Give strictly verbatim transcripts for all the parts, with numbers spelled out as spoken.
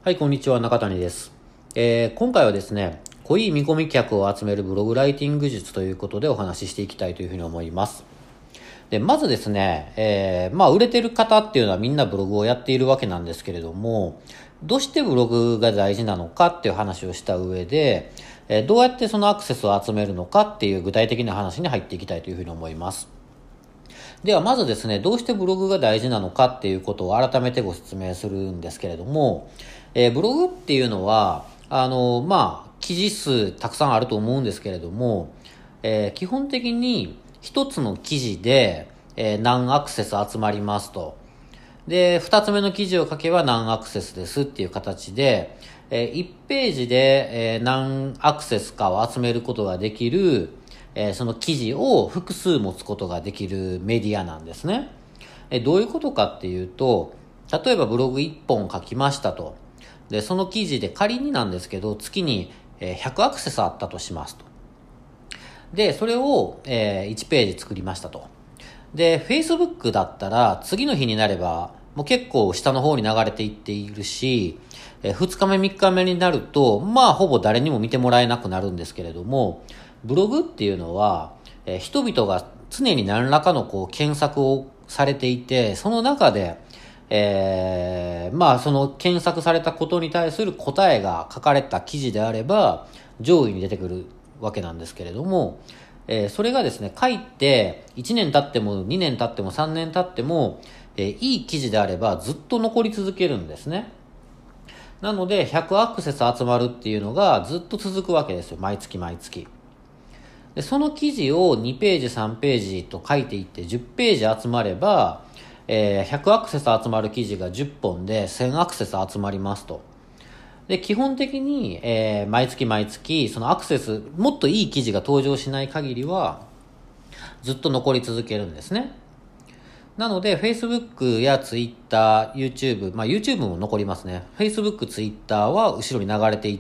はい、こんにちは。中谷です。えー、今回はですね、濃い見込み客を集めるブログライティング術ということでお話ししていきたいというふうに思います。で、まずですね、えー、まあ、売れてる方っていうのはみんなブログをやっているわけなんですけれども、どうしてブログが大事なのかっていう話をした上で、えー、どうやってそのアクセスを集めるのかっていう具体的な話に入っていきたいというふうに思います。ではまずですね、どうしてブログが大事なのかっていうことを改めてご説明するんですけれども、えー、ブログっていうのは、あの、まあ、記事数たくさんあると思うんですけれども、えー、基本的に一つの記事で、えー、何アクセス集まりますと。で、二つ目の記事を書けば何アクセスですっていう形で、えー、いちページで、えー、何アクセスかを集めることができる、えー、その記事を複数持つことができるメディアなんですね。えー、どういうことかっていうと、例えばブログいっぽん書きましたと。で、その記事で仮になんですけど、月にひゃくアクセスあったとしますと。で、それを、えー、いちページ作りましたと。で、Facebook だったら次の日になればもう結構下の方に流れていっているし、えー、ふつかめみっかめになると、まあほぼ誰にも見てもらえなくなるんですけれども、ブログっていうのは、えー、人々が常に何らかのこう検索をされていて、その中で、えー、まあその検索されたことに対する答えが書かれた記事であれば上位に出てくるわけなんですけれども、えー、それがですね、書いていちねん経ってもにねん経ってもさんねん経っても、えー、いい記事であればずっと残り続けるんですね。なのでひゃくアクセス集まるっていうのがずっと続くわけですよ。毎月毎月。で、その記事をにページさんページと書いていってじゅっページ集まれば、えー、ひゃくアクセス集まる記事がじゅっぽんでせんアクセス集まりますと。で、基本的に、えー、毎月毎月、そのアクセス、もっといい記事が登場しない限りは、ずっと残り続けるんですね。なので、Facebook や Twitter、YouTube、まあ YouTube も残りますね。Facebook、Twitter は後ろに流れていって、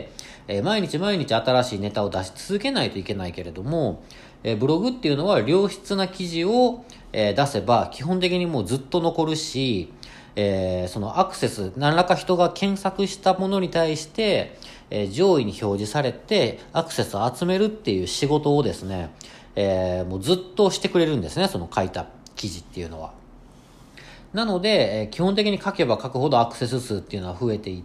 えー、毎日毎日新しいネタを出し続けないといけないけれども、えー、ブログっていうのは良質な記事を、えー、出せば基本的にもうずっと残るし、えー、そのアクセス、何らか人が検索したものに対して、えー、上位に表示されてアクセスを集めるっていう仕事をですね、えー、もうずっとしてくれるんですね、その書いた記事っていうのは。なので、えー、基本的に書けば書くほどアクセス数っていうのは増えていって、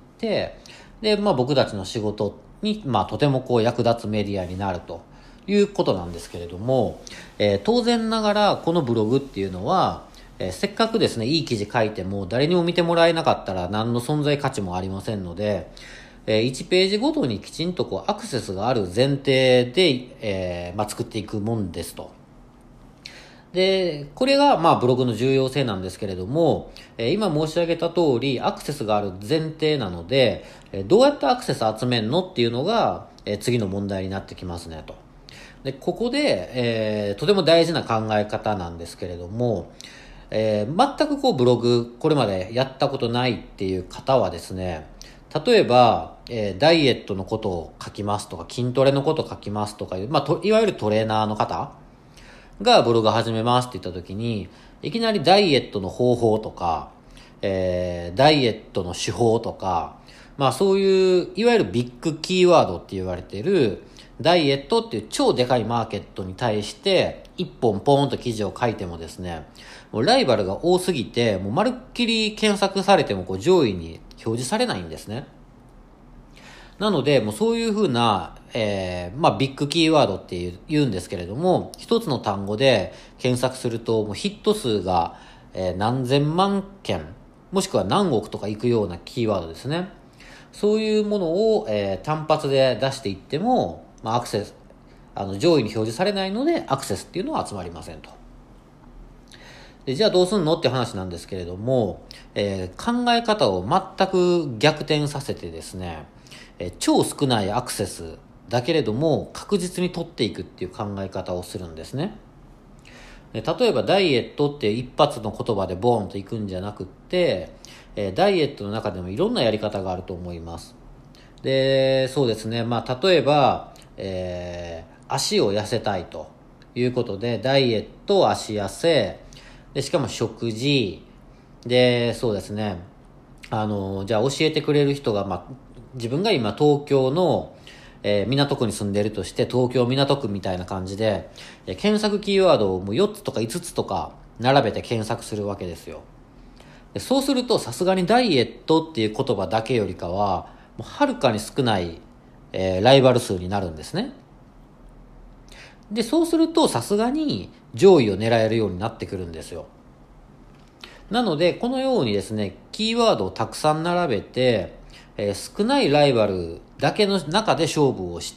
で、まあ僕たちの仕事に、まあとてもこう役立つメディアになるということなんですけれども、えー、当然ながらこのブログっていうのは、えー、せっかくですね、いい記事書いても誰にも見てもらえなかったら何の存在価値もありませんので、えー、いちページごとにきちんとこうアクセスがある前提で、えーまあ、作っていくもんですと。で、これがまあブログの重要性なんですけれども、えー、今申し上げた通りアクセスがある前提なので、えー、どうやってアクセス集めるのっていうのが、えー、次の問題になってきますねと。で、ここで、えー、とても大事な考え方なんですけれども、えー、全くこうブログこれまでやったことないっていう方はですね、例えば、えー、ダイエットのことを書きますとか筋トレのことを書きますとかいう、まあ、といわゆるトレーナーの方がブログ始めますって言った時に、いきなりダイエットの方法とか、えー、ダイエットの手法とか、まあそういういわゆるビッグキーワードって言われているダイエットっていう超でかいマーケットに対して一本ポーンと記事を書いてもですね、もうライバルが多すぎて、もうまるっきり検索されてもこう上位に表示されないんですね。なので、もうそういうふうな、えー、まあビッグキーワードっていう言うんですけれども、一つの単語で検索するともうヒット数が、えー、何千万件、もしくは何億とかいくようなキーワードですね。そういうものを、えー、単発で出していっても、まあアクセス、あの上位に表示されないのでアクセスっていうのは集まりませんと。で、じゃあどうすんのって話なんですけれども、えー、考え方を全く逆転させてですね、えー、超少ないアクセスだけれども確実に取っていくっていう考え方をするんですね。で、例えばダイエットって一発の言葉でボーンといくんじゃなくって、えー、ダイエットの中でもいろんなやり方があると思います。で、そうですね、まあ例えば、えー、足を痩せたいということで、ダイエット、足痩せ、で、しかも食事、で、そうですね、 あの、じゃあ教えてくれる人が、まあ、自分が今東京の、えー、港区に住んでいるとして、東京港区みたいな感じで、えー検索キーワードをもうよっつとかいつつとか並べて検索するわけですよ。でそうすると、さすがにダイエットっていう言葉だけよりかは、もうはるかに少ない、えーライバル数になるんですね。で、そうすると、さすがに上位を狙えるようになってくるんですよ。なので、このようにですね、キーワードをたくさん並べて、えー少ないライバルだけの中で勝負をして、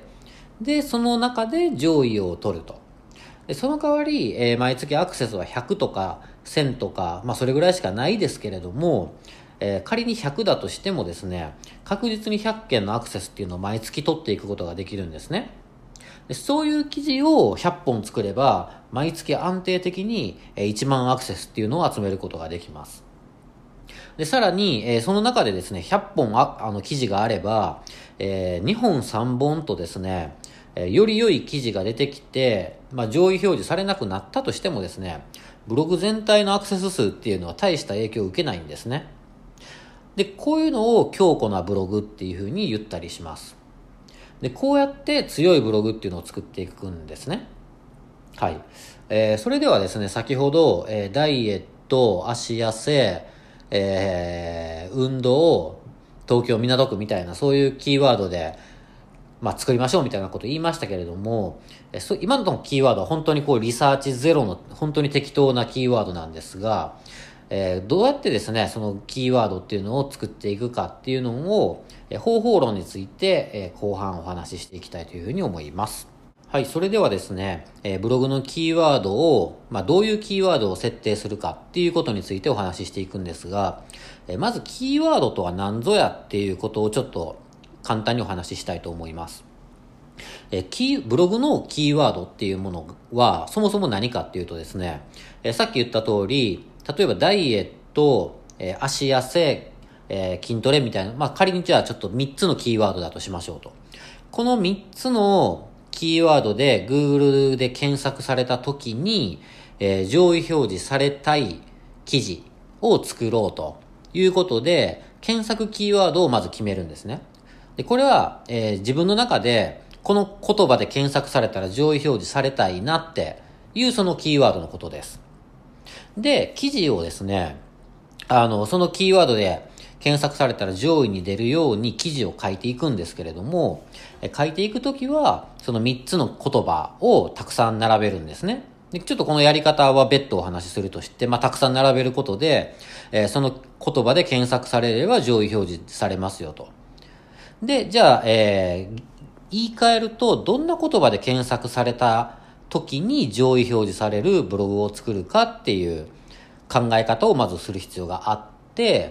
で、その中で上位を取ると。でその代わり、えー毎月アクセスはひゃくとかせんとか、まあそれぐらいしかないですけれども、えー仮にひゃくだとしてもですね、確実にひゃっけんのアクセスっていうのを毎月取っていくことができるんですね。でそういう記事をひゃっぽん作れば、毎月安定的にいちまんアクセスっていうのを集めることができます。で、さらに、えーその中でですね、ひゃっぽんああの記事があれば、えーにほんさんぼんとですね、えーより良い記事が出てきて、まあ、上位表示されなくなったとしてもですね、ブログ全体のアクセス数っていうのは大した影響を受けないんですね。で、こういうのを強固なブログっていうふうに言ったりします。で、こうやって強いブログっていうのを作っていくんですね。はい。えーそれではですね、先ほど、えーダイエット、足痩せ、えー運動、東京港区みたいなそういうキーワードで、まあ、作りましょうみたいなこと言いましたけれども、えそ今のキーワードは本当にこうリサーチゼロの本当に適当なキーワードなんですが、えーどうやってですね、そのキーワードっていうのを作っていくかっていうのを、えー方法論について、えー後半お話ししていきたいというふうに思います。はい、それではですね、えーブログのキーワードを、まあ、どういうキーワードを設定するかっていうことについてお話ししていくんですが、えーまずキーワードとは何ぞやっていうことをちょっと簡単にお話ししたいと思います。えーキー、ブログのキーワードっていうものはそもそも何かっていうとですね、えーさっき言った通り、例えばダイエット、えー足痩せ、えー筋トレみたいな、まあ、仮にじゃあちょっとみっつのキーワードだとしましょうと。このみっつのキーワードで Google で検索された時に、えー上位表示されたい記事を作ろうということで、検索キーワードをまず決めるんですね。で、これは、えー自分の中でこの言葉で検索されたら上位表示されたいなっていうそのキーワードのことです。で、記事をですね、あの、そのキーワードで検索されたら上位に出るように記事を書いていくんですけれども、え書いていくときは、そのみっつの言葉をたくさん並べるんですね。でちょっとこのやり方は別途お話しするとして、まあ、たくさん並べることで、えーその言葉で検索されれば上位表示されますよと。で、じゃあ、えー言い換えると、どんな言葉で検索された時に上位表示されるブログを作るかっていう考え方をまずする必要があって、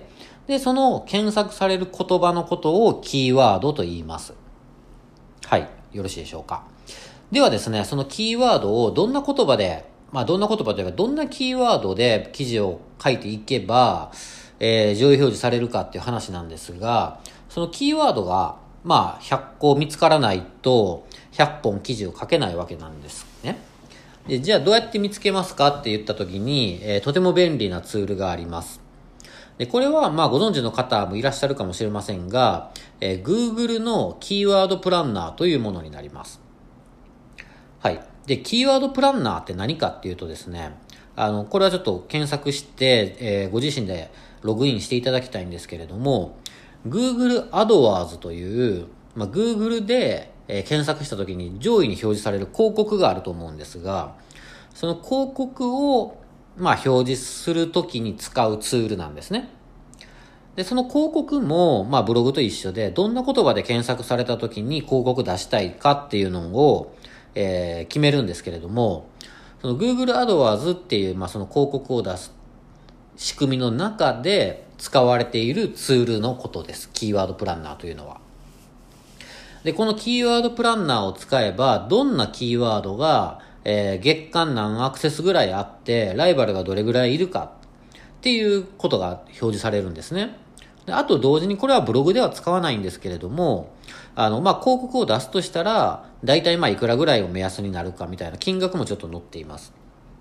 で、その検索される言葉のことをキーワードと言います。はい。よろしいでしょうか。ではですね、そのキーワードをどんな言葉で、まあどんな言葉というか、どんなキーワードで記事を書いていけば、えー上位表示されるかっていう話なんですが、そのキーワードが、まあひゃっこ見つからないと、ひゃっぽん記事を書けないわけなんですね。で、じゃあどうやって見つけますかって言った時に、えーとても便利なツールがあります。で、これはまあご存知の方もいらっしゃるかもしれませんが、えー Google のキーワードプランナーというものになります。はい。で、キーワードプランナーって何かっていうとですね、あの、これはちょっと検索して、えーご自身でログインしていただきたいんですけれども、Google AdWords という、まあ、Google で、えー検索した時に上位に表示される広告があると思うんですが、その広告を、まあ、表示するときに使うツールなんですね。で、その広告も、まあ、ブログと一緒で、どんな言葉で検索されたときに広告出したいかっていうのを、えー決めるんですけれども、その Google AdWords っていう、まあ、その広告を出す仕組みの中で使われているツールのことです。キーワードプランナーというのは。で、このキーワードプランナーを使えば、どんなキーワードが、えー月間何アクセスぐらいあって、ライバルがどれぐらいいるかっていうことが表示されるんですね。であと同時にこれはブログでは使わないんですけれども、あの、まあ、広告を出すとしたら、だいたいまあいくらぐらいを目安になるかみたいな金額もちょっと載っています。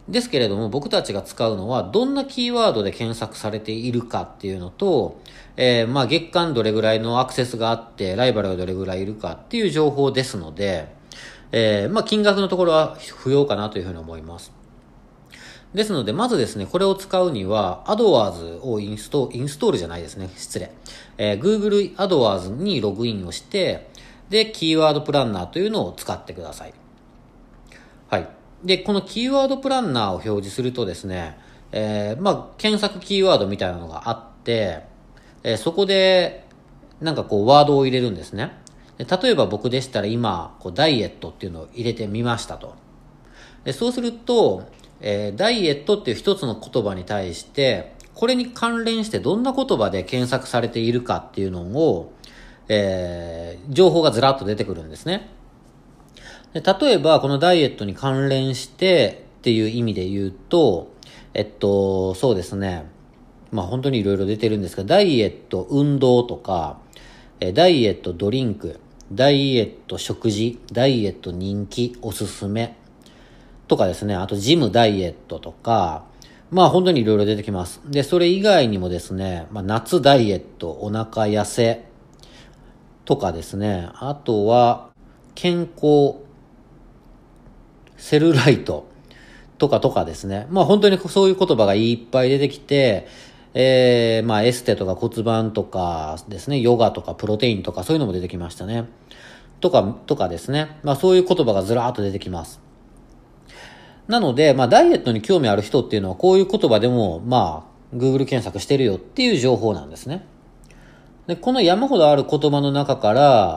ですけれども、僕たちが使うのは、どんなキーワードで検索されているかっていうのと、えー、まあ月間どれぐらいのアクセスがあって、ライバルがどれぐらいいるかっていう情報ですので、えー、まあ金額のところは不要かなというふうに思います。ですので、まずですね、これを使うには、AdWords をインスト、インストールじゃないですね、失礼。えー、Google AdWords にログインをして、で、キーワードプランナーというのを使ってください。はい。で、このキーワードプランナーを表示するとですね、えー、まあ、検索キーワードみたいなのがあって、えー、そこで、なんかこう、ワードを入れるんですね。で例えば僕でしたら今、こうダイエットっていうのを入れてみましたと。でそうすると、えー、ダイエットっていう一つの言葉に対して、これに関連してどんな言葉で検索されているかっていうのを、えー、情報がずらっと出てくるんですね。で例えば、このダイエットに関連してっていう意味で言うと、えっと、そうですね。まあ本当にいろいろ出てるんですが、ダイエット、運動とか、ダイエット、ドリンク、ダイエット、食事、ダイエット、人気、おすすめとかですね。あと、ジム、ダイエットとか、まあ本当にいろいろ出てきます。で、それ以外にもですね、まあ夏ダイエット、お腹痩せとかですね。あとは、健康、セルライトとかとかですね。まあ本当にそういう言葉がいっぱい出てきて、えー、まあエステとか骨盤とかですね、ヨガとかプロテインとかそういうのも出てきましたね。とか、とかですね。まあそういう言葉がずらーっと出てきます。なので、まあダイエットに興味ある人っていうのはこういう言葉でも、まあ Google 検索してるよっていう情報なんですね。で、この山ほどある言葉の中から、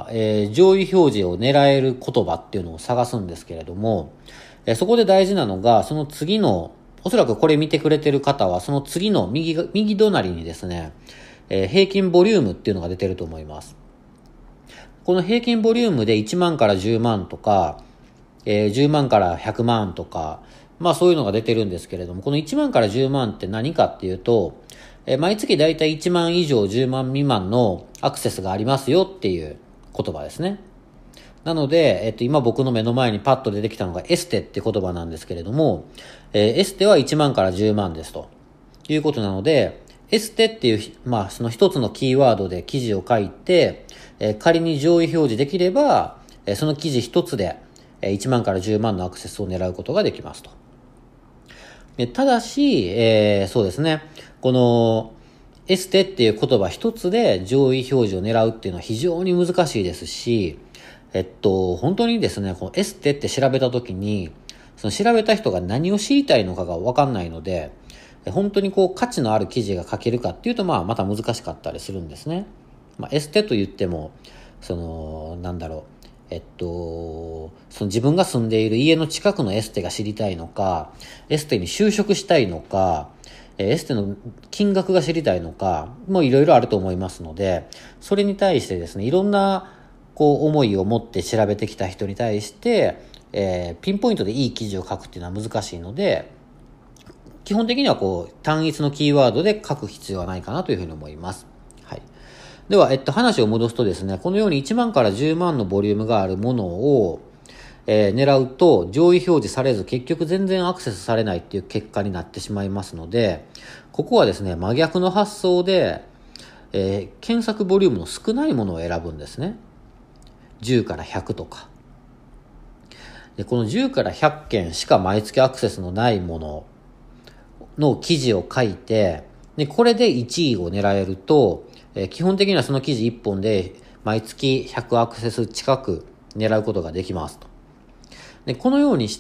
えー、上位表示を狙える言葉っていうのを探すんですけれども、えー、そこで大事なのが、その次の、おそらくこれ見てくれてる方は、その次の右が、右隣にですね、えー、平均ボリュームっていうのが出てると思います。この平均ボリュームでいちまんからじゅうまんとか、えー、じゅうまんからひゃくまんとか、まあそういうのが出てるんですけれども、このいちまんからじゅうまんって何かっていうと、えー、毎月だいたいいちまん以上じゅうまん未満のアクセスがありますよっていう言葉ですね。なので、えっと、今僕の目の前にパッと出てきたのがエステって言葉なんですけれども、えー、エステはいちまんからじゅうまんですということなので、エステっていう、まあその一つのキーワードで記事を書いて、えー、仮に上位表示できれば、えー、その記事一つでいちまんからじゅうまんのアクセスを狙うことができますと。ただし、えー、そうですね。このエステっていう言葉一つで上位表示を狙うっていうのは非常に難しいですし、えっと、本当にですね、このエステって調べたときに、その調べた人が何を知りたいのかがわかんないので、本当にこう価値のある記事が書けるかっていうと、まあまた難しかったりするんですね。まあエステと言っても、その、なんだろう。えっと、その自分が住んでいる家の近くのエステが知りたいのか、エステに就職したいのか、エステの金額が知りたいのか、もういろいろあると思いますので、それに対してですね、いろんなこう思いを持って調べてきた人に対して、えー、ピンポイントでいい記事を書くっていうのは難しいので、基本的にはこう単一のキーワードで書く必要はないかなというふうに思います。はい。では、えっと、話を戻すとですね、このようにいちまんからじゅうまんのボリュームがあるものを、えー、狙うと上位表示されず結局全然アクセスされないっていう結果になってしまいますので、ここはですね、真逆の発想で、えー、検索ボリュームの少ないものを選ぶんですね。じゅうからひゃくとか。で、このじゅうからひゃっけんしか毎月アクセスのないものの記事を書いて、で、これでいちいを狙えると、えー、基本的にはその記事いっぽんで毎月ひゃくアクセス近く狙うことができますと。で、このようにして、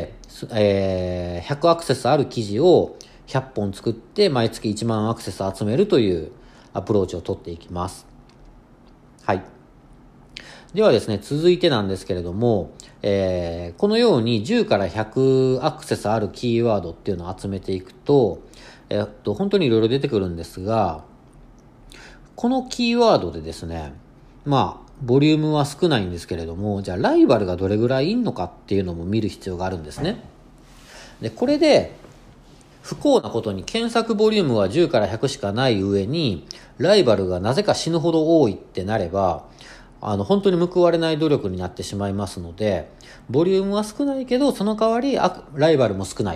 えー、ひゃくアクセスある記事をひゃっぽん作って毎月いちまんアクセス集めるというアプローチを取っていきます。はい。ではですね、続いてなんですけれども、えー、このようにじゅうからひゃくアクセスあるキーワードっていうのを集めていくと、えー、っと、本当にいろいろ出てくるんですが、このキーワードでですね、まあ、ボリュームは少ないんですけれども、じゃあライバルがどれぐらいいんのかっていうのも見る必要があるんですね。で、これで、不幸なことに検索ボリュームはじゅうからひゃくしかない上に、ライバルがなぜか死ぬほど多いってなれば、あの、本当に報われない努力になってしまいますので、ボリュームは少ないけど、その代わりライバルも少ないっ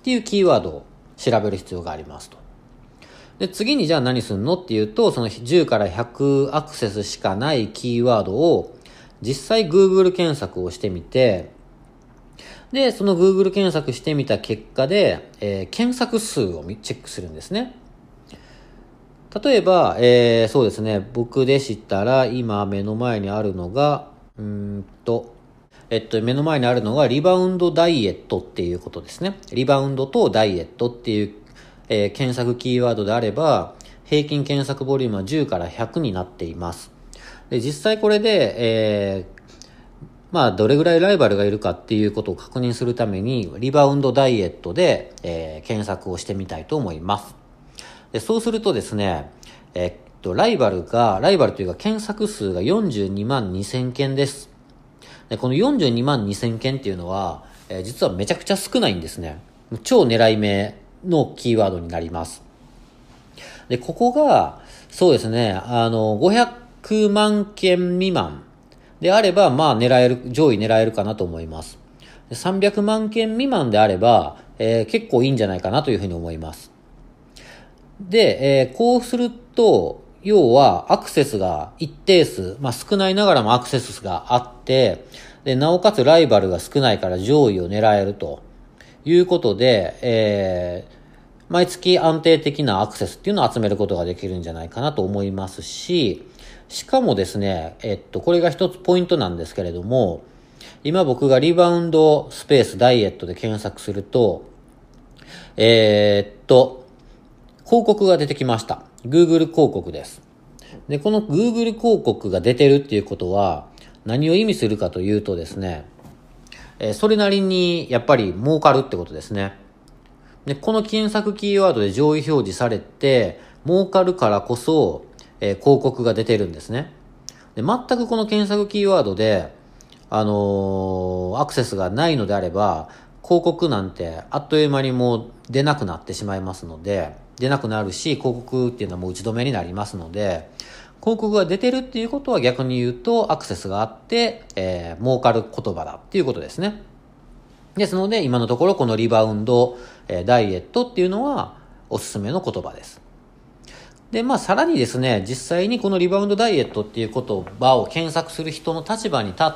っていうキーワードを調べる必要がありますと。で、次にじゃあ何するのっていうと、そのじゅうからひゃくアクセスしかないキーワードを実際 Google 検索をしてみて、で、その Google 検索してみた結果で、えー、検索数をチェックするんですね。例えば、えー、そうですね、僕でしたら今目の前にあるのが、うーんと、えっと、目の前にあるのがリバウンドダイエットっていうことですね。リバウンドとダイエットっていう、えー、検索キーワードであれば、平均検索ボリュームはじゅうからひゃくになっています。で、実際これで、えー、まあ、どれぐらいライバルがいるかっていうことを確認するために、リバウンドダイエットで、えー、検索をしてみたいと思います。で、そうするとですね、えー、っと、ライバルが、ライバルというか検索数がよんじゅうにまんにせんけんです。で、このよんじゅうにまんにせんけんっていうのは、えー、実はめちゃくちゃ少ないんですね。超狙い目のキーワードになります。で、ここが、そうですね、あの、ごひゃくまんけん未満であれば、まあ狙える、上位狙えるかなと思います。さんびゃくまんけん未満であれば、えー、結構いいんじゃないかなというふうに思います。で、えー、こうすると、要はアクセスが一定数、まあ少ないながらもアクセスがあって、で、なおかつライバルが少ないから上位を狙えるということで、えー、毎月安定的なアクセスっていうのを集めることができるんじゃないかなと思いますし、しかもですね、えっと、これが一つポイントなんですけれども、今僕がリバウンドスペースダイエットで検索すると、えー、っと、広告が出てきました。Google 広告です。で、この Google 広告が出てるっていうことは何を意味するかというとですね、えー、それなりにやっぱり儲かるってことですね。で、この検索キーワードで上位表示されて儲かるからこそ、えー、広告が出てるんですね。で、全くこの検索キーワードで、あのー、アクセスがないのであれば、広告なんてあっという間にもう出なくなってしまいますので、出なくなるし、広告っていうのはもう打ち止めになりますので、広告が出てるっていうことは逆に言うとアクセスがあって、えー、儲かる言葉だっていうことですね。ですので、今のところこのリバウンド、えー、ダイエットっていうのはおすすめの言葉です。で、まあさらにですね、実際にこのリバウンドダイエットっていう言葉を検索する人の立場に立って、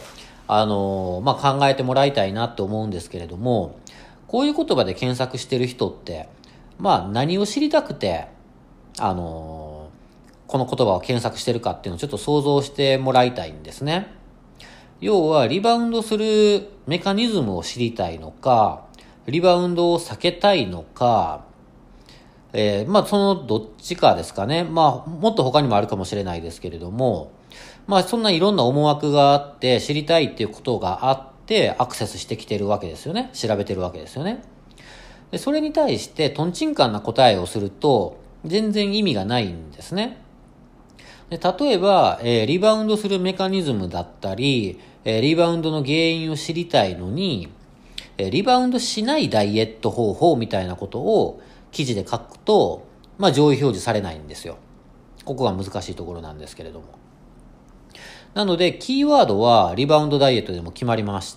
あのー、まあ考えてもらいたいなって思うんですけれども、こういう言葉で検索してる人って、まあ何を知りたくて、あのー、この言葉を検索してるかっていうのをちょっと想像してもらいたいんですね。要はリバウンドするメカニズムを知りたいのか、リバウンドを避けたいのか、えー、まあそのどっちかですかね。まあもっと他にもあるかもしれないですけれども、まあそんないろんな思惑があって知りたいっていうことがあってアクセスしてきてるわけですよね。調べてるわけですよね。で、それに対してトンチンカンな答えをすると全然意味がないんですね。で、例えば、えー、リバウンドするメカニズムだったり、えー、リバウンドの原因を知りたいのに、えー、リバウンドしないダイエット方法みたいなことを記事で書くと、まあ上位表示されないんですよ。ここが難しいところなんですけれども。なので、キーワードはリバウンドダイエットでも決まりました。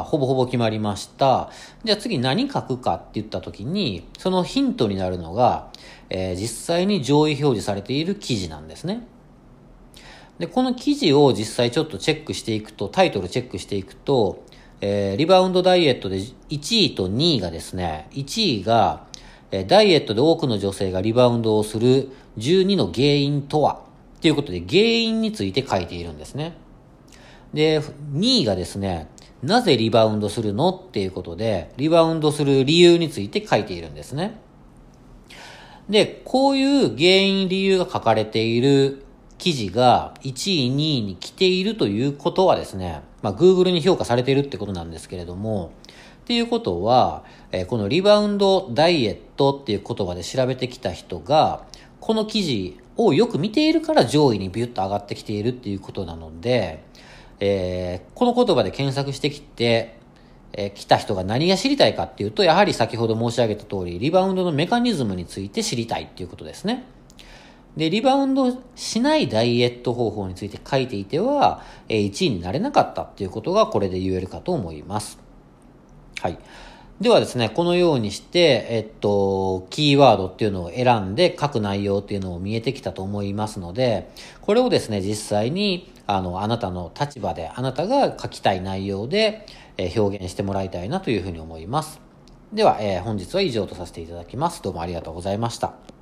ほぼほぼ決まりました。じゃあ次何書くかって言った時に、そのヒントになるのが、えー、実際に上位表示されている記事なんですね。で、この記事を実際ちょっとチェックしていくと、タイトルチェックしていくと、えー、リバウンドダイエットでいちいとにいがですね、いちいが、えー、ダイエットで多くの女性がリバウンドをするじゅうにの原因とはということで原因について書いているんですね。で、にいがですね、なぜリバウンドするのっていうことで、リバウンドする理由について書いているんですね。で、こういう原因理由が書かれている記事がいちい、にいに来ているということはですね、まあ Google に評価されているってことなんですけれども、っていうことは、えー、このリバウンドダイエットっていう言葉で調べてきた人が、この記事をよく見ているから上位にビュッと上がってきているっていうことなので、えー、この言葉で検索してきて、えー、来た人が何が知りたいかっていうと、やはり先ほど申し上げた通り、リバウンドのメカニズムについて知りたいっていうことですね。で、リバウンドしないダイエット方法について書いていては、えー、いちいになれなかったっていうことがこれで言えるかと思います。はい。 ではですね、このようにして、えっと、キーワードっていうのを選んで書く内容っていうのも見えてきたと思いますので、これをですね、実際に、あの、あなたの立場で、あなたが書きたい内容で、えー表現してもらいたいなというふうに思います。では、えー本日は以上とさせていただきます。どうもありがとうございました。